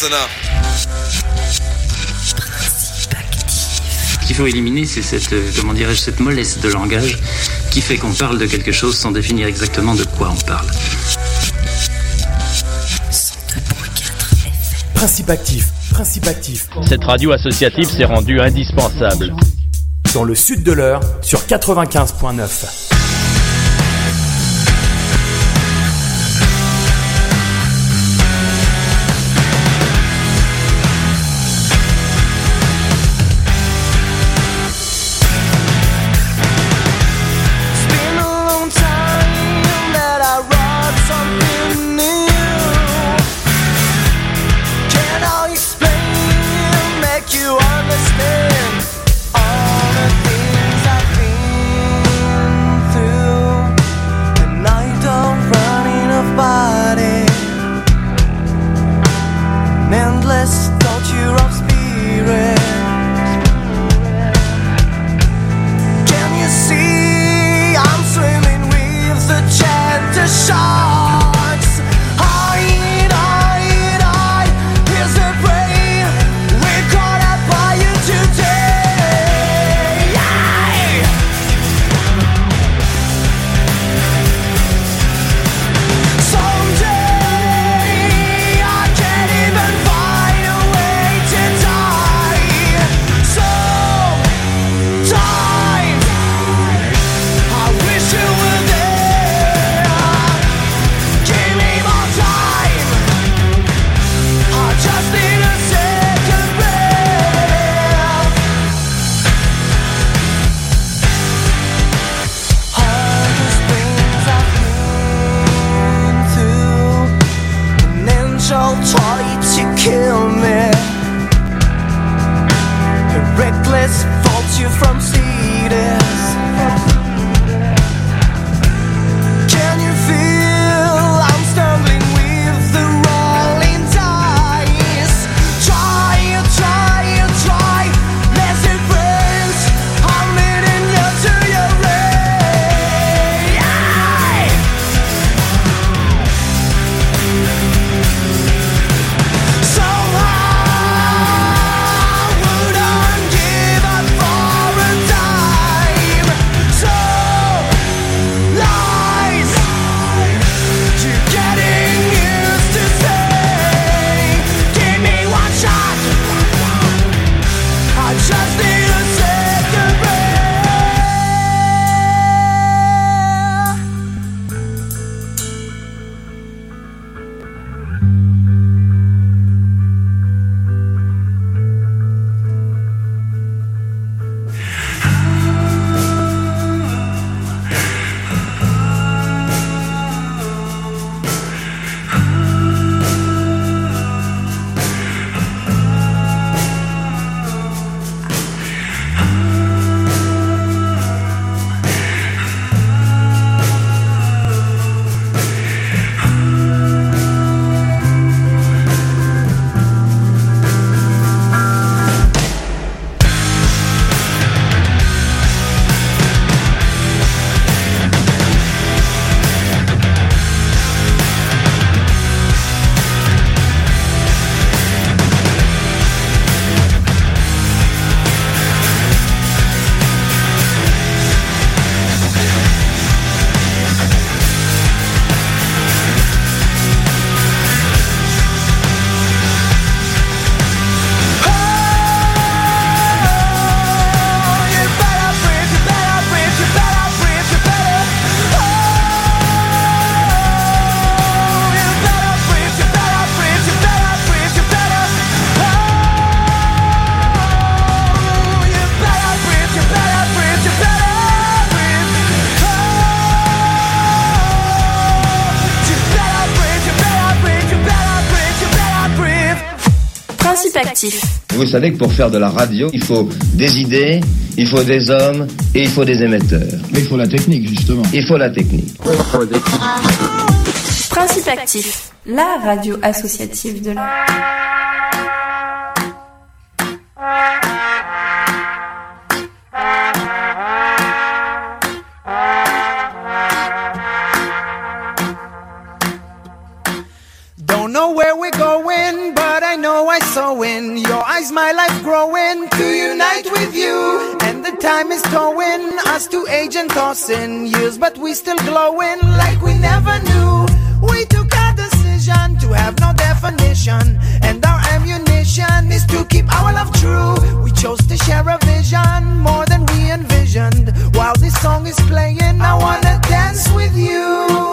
enough. Ce qu'il faut éliminer, c'est cette mollesse de langage qui fait qu'on parle de quelque chose sans définir exactement de quoi on parle. Principe actif. Cette radio associative s'est rendue indispensable. Dans le sud de l'Eure, sur 95.9. Vous savez que pour faire de la radio, il faut des idées, il faut des hommes et il faut des émetteurs. Mais il faut la technique, justement. Il faut la technique. Principe actif, la radio associative de l'Eure. Don't know where we're going, but I know your eyes, my life growing to unite with you. And the time is towing us to age and tossing years, but we still glowing like we never knew. We took a decision to have no definition, and our ammunition is to keep our love true. We chose to share a vision more than we envisioned. While this song is playing, I wanna dance with you.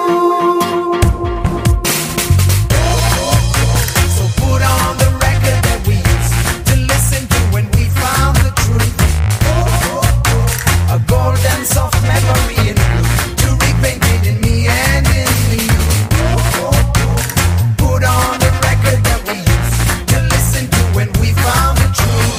So put on the record that we used to listen to when we found the truth. A golden soft memory in blue to repaint it in me and in you. Put on the record that we used to listen to when we found the truth.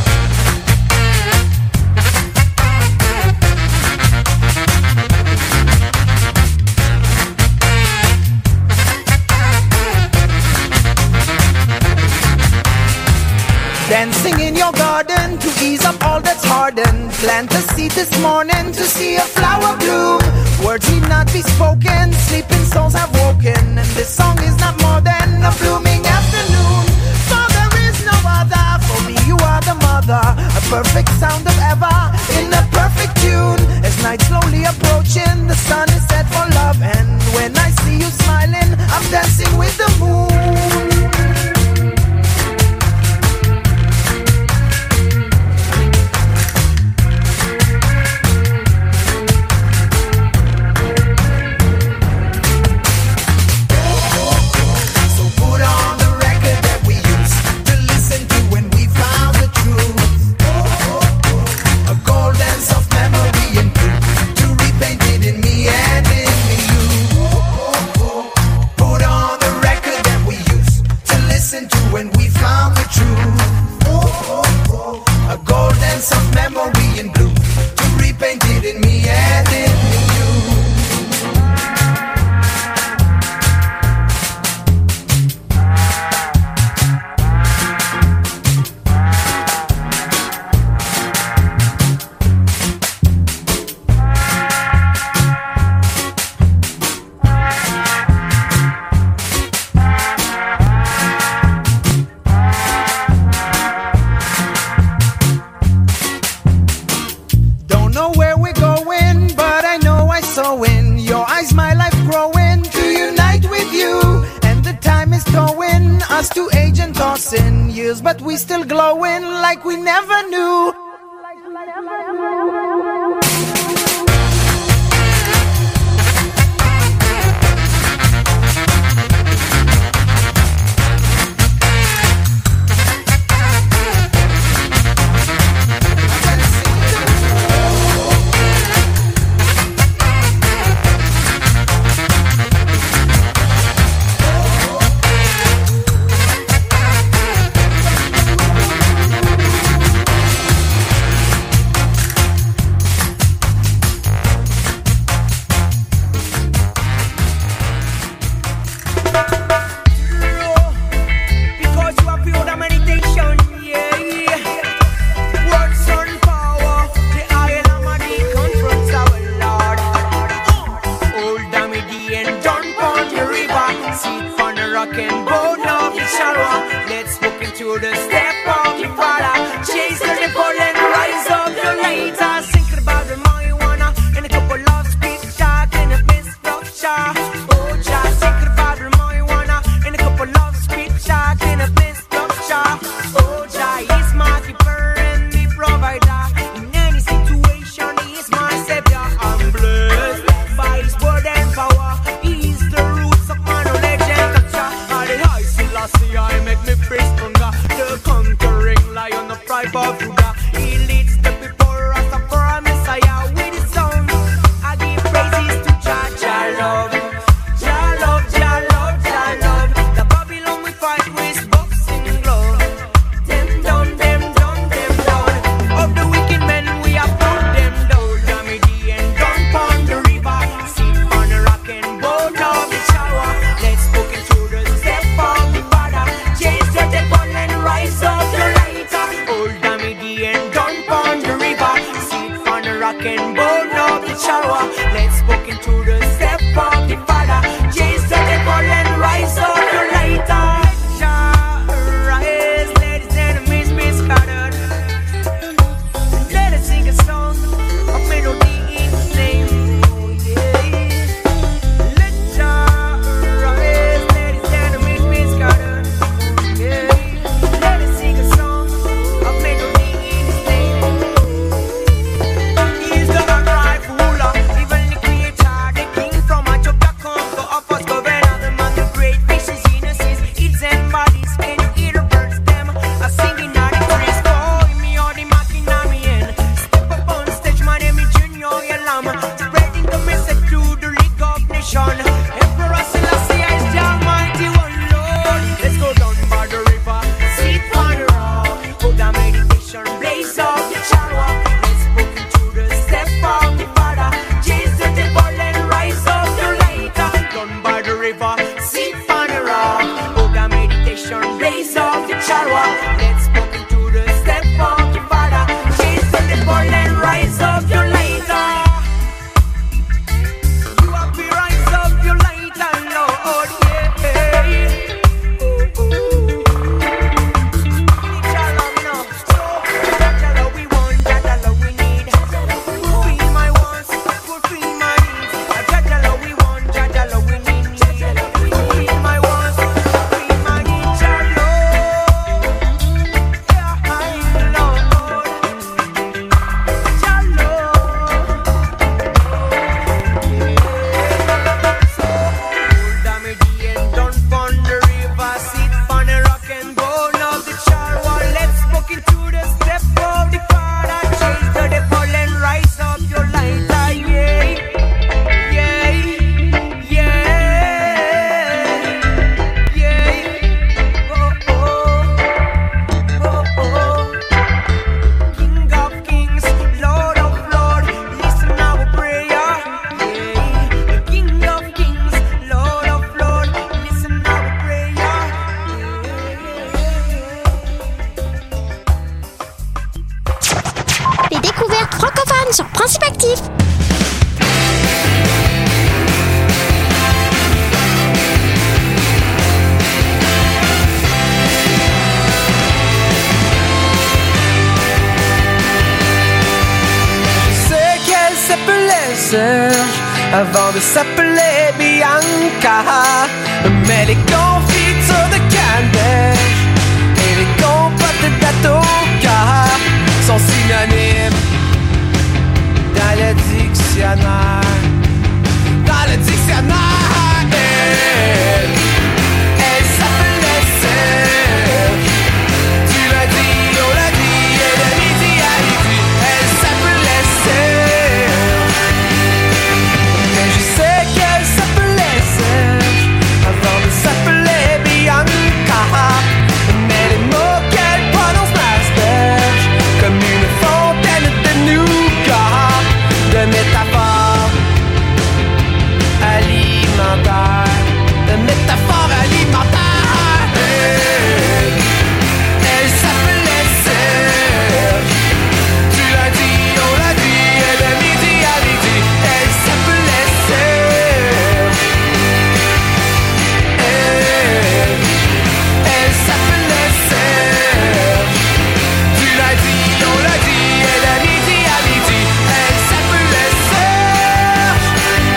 Dancing in your garden to ease up all that's hardened. Plant a seed this morning to see a flower bloom. Words need not be spoken, sleeping souls have woken. And this song is not more than a blooming afternoon. For there is no other, for me you are the mother. A perfect sound of ever, in a perfect tune. As night slowly approaching, the sun is set for love. And when I see you smiling, I'm dancing with the moon. But we still glowing like we never knew. Principe actif. S'appelait Serge avant de s'appeler Bianca. Mais les confitures de canneberge et les compotes d'atoka sont synonymes dans le dictionnaire. Dans le dictionnaire, elle s'appelait Serge. Du lundi au lundi et de midi à midi, elle s'appelait Serge. Avant de s'appeler Bianca, mais les mots qu'elle prononce m'aspergent comme une fontaine de nougat, de métaphores alimentaires, de métaphores alimentaires. Elle s'appelait Serge. Du lundi au lundi et de midi à midi, elle s'appelait Serge. Elle s'appelait Serge. Du lundi au lundi et de midi à midi, elle s'appelait Serge.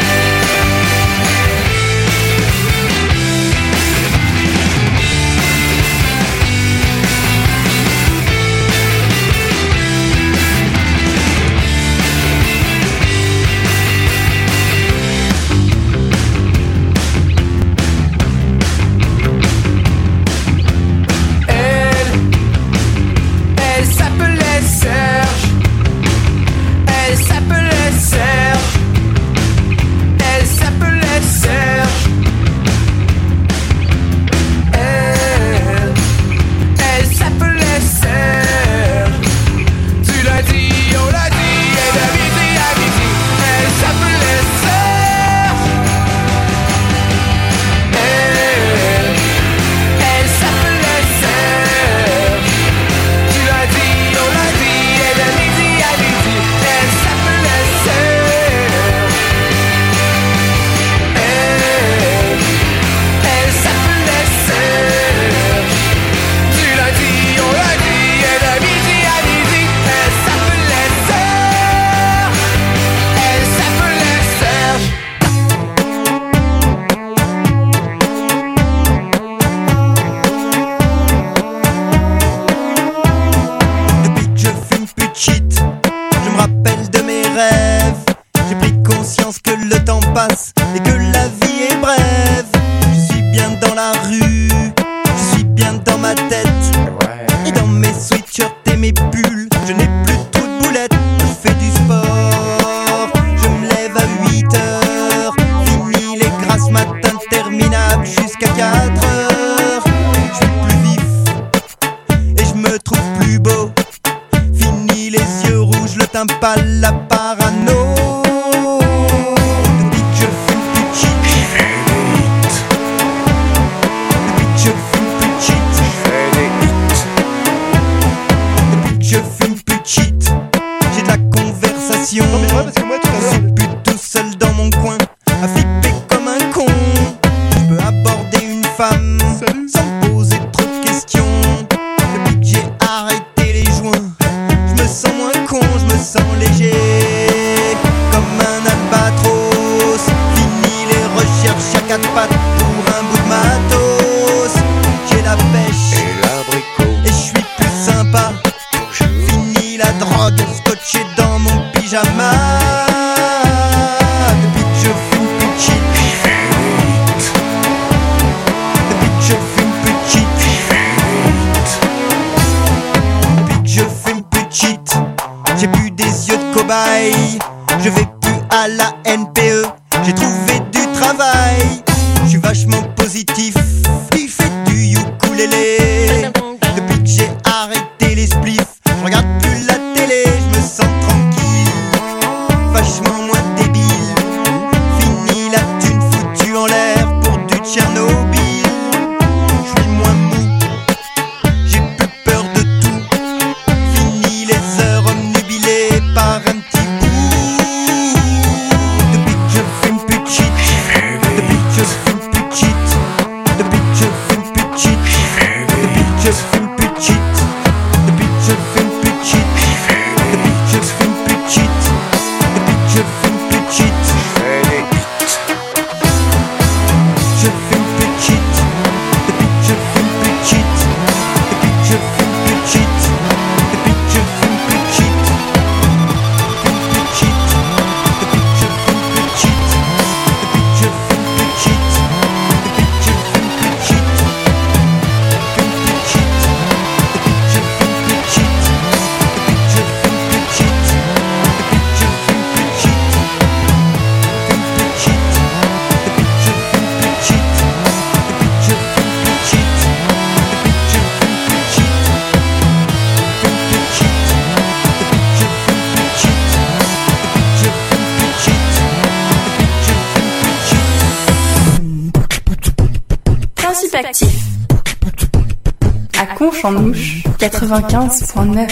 Elle s'appelait Serge. Elle s'appelait Serge. Elle s'appelait Serge. Elle s'appelait Serge. Du lundi au lundi et de midi à midi, elle s'appelait Serge. Elle s'appelait Serge. Du lundi au lundi et de midi à midi, elle s'appelait Serge. Elle s'appelait Serge. Du lundi au lundi et de midi à midi, elle s'appelait Serge. Elle s'appelait Serge. Depuis que je fume plus de shit, je me rappelle de mes rêves. J'ai pris conscience que le temps passe et que la vie est brève. Je suis bien dans la rue, je suis bien dans ma tête. Et dans mes sweatshirts et mes pulls, je n'ai plus trop de boulettes. Je fais du sport, je me lève à 8h. Fini les grasses matins interminables jusqu'à 4h. Je suis plus vif et je me trouve plus beau. Fini les yeux rouges, le teint pâle, la parano. Depuis que je fume plus de shit, depuis que je fume plus de shit, depuis que je fume plus de shit, j'ai de la conversation. Non mais ouais, parce que moi tout à l'heure, je suis plus tout seul dans mon coin, à flipper comme un con. Je peux aborder une femme sans me poser trop de questions. Depuis que j'ai arrêté les joints, je me sens moins con, je me sens léger, comme un albatros. Fini les recherches à quatre pattes pour un bout de matos. J'ai la pêche et je suis plus sympa. Fini la drogue, scotché dans mon pyjama. Depuis que je fume plus de shit, depuis que je fume plus de shit, depuis que je fume plus de shit, j'ai plus des yeux de cobaye. Je vais plus à la NPE, j'ai trouvé du travail. Je suis vachement positif, il fait du ukulélé. Depuis que j'ai arrêté les spliffs, je regarde plus la télé, je me sens tranquille, vachement moins débile. Fini la thune foutue en l'air pour du Tchernobyl. Je suis moins mou, j'ai plus peur de tout. Fini les heures omnubilées par un petit bout. Actif. À Conche-en-Ouche, 95.9.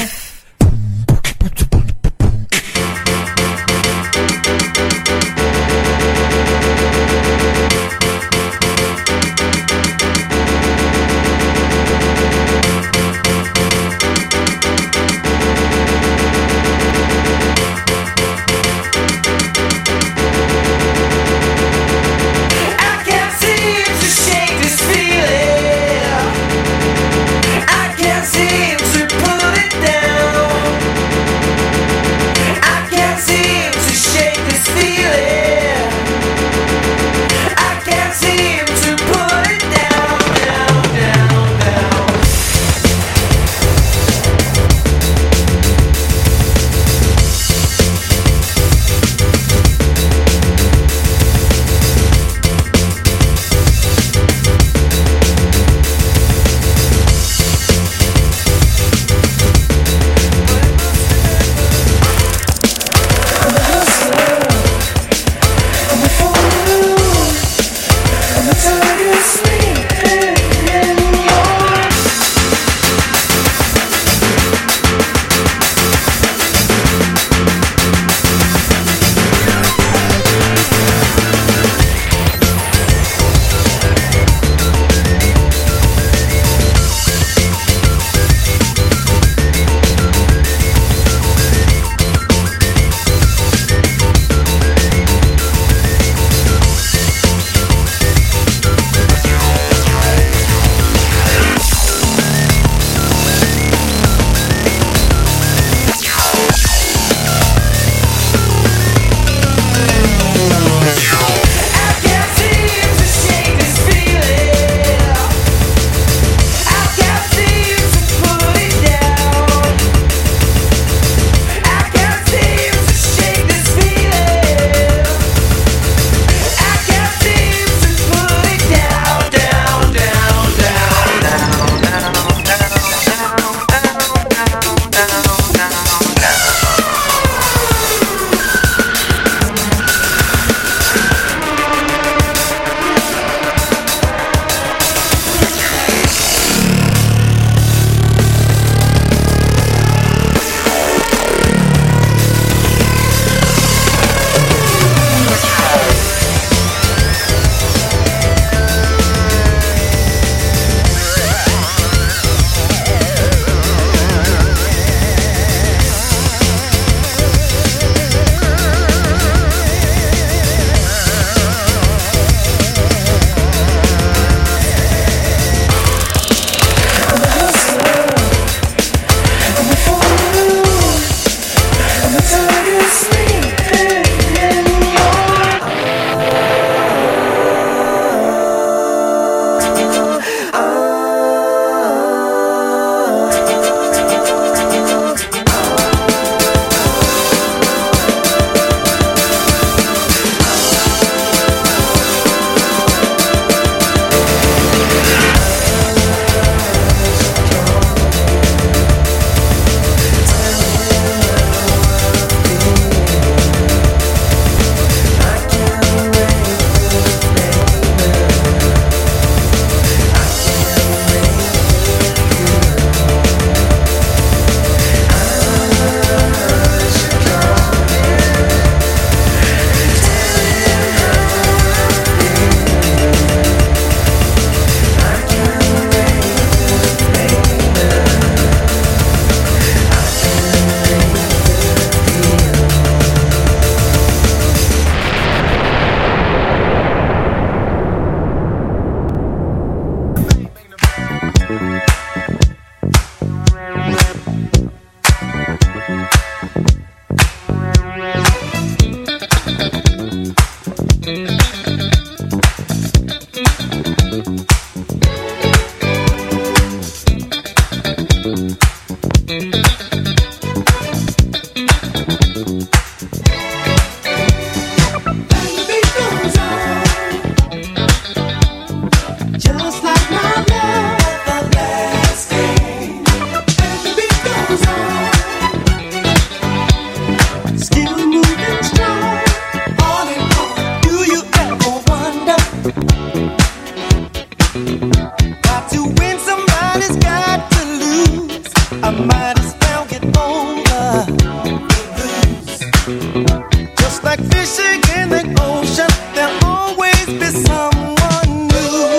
Just like fishing in the ocean, there'll always be someone new.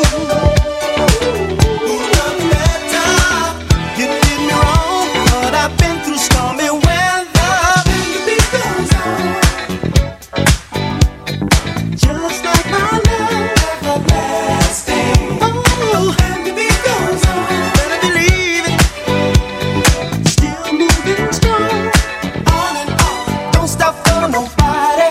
You did me wrong, but I've been through stormy weather. The beat goes on. Just like my love, everlasting. Oh, and the beat goes on. Better believe it. Still moving strong. On and on. Don't stop for nobody.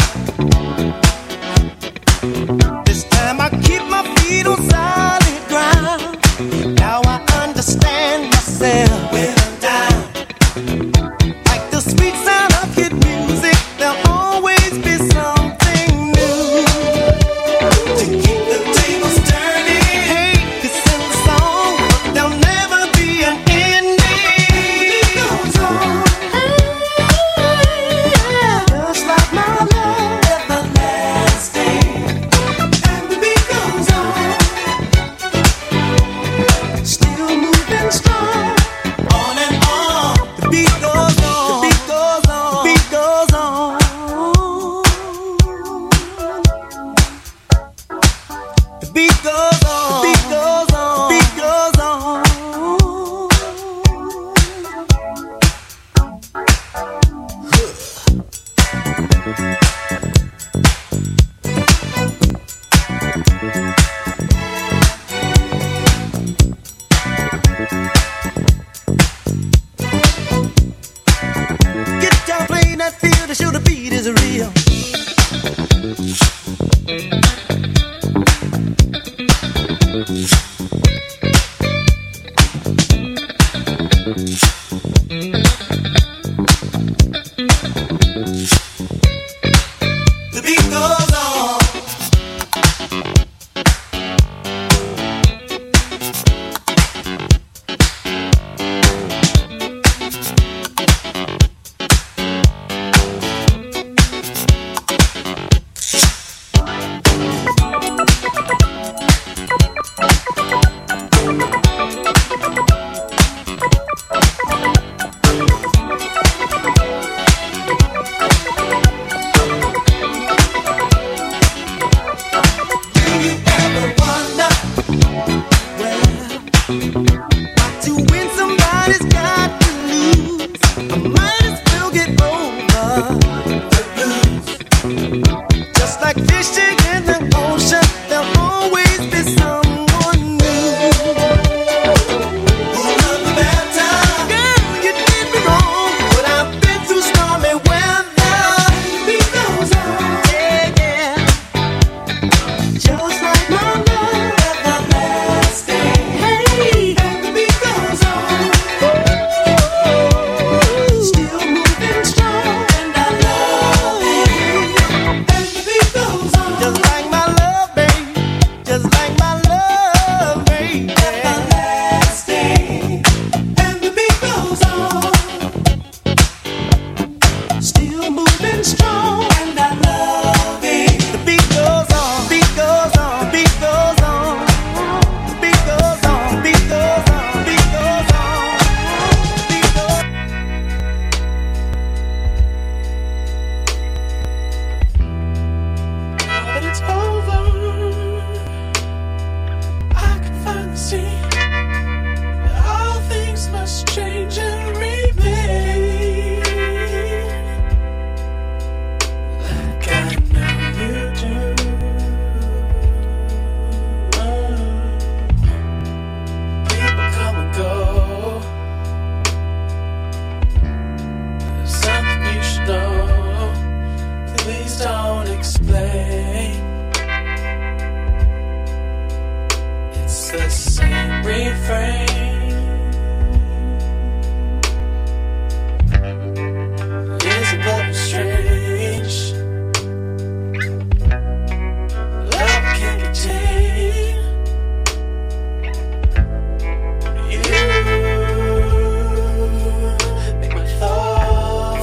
This time I keep my feet on solid ground. Now I understand myself when I'm down. Like the sweet sound of hit music, there'll always be something new to keep the tables turning. Hey, it's in the song, but there'll never be an ending. It goes on. Just like my love, everlasting. And the beat goes on. Still moving strong. On and on. The beat goes on. The beat goes on. The beat goes on. The beat goes on. The beat goes on. The beat goes on. Guitar playing that feel to show the beat is real. The beat goes on. To win, somebody's got to lose. I might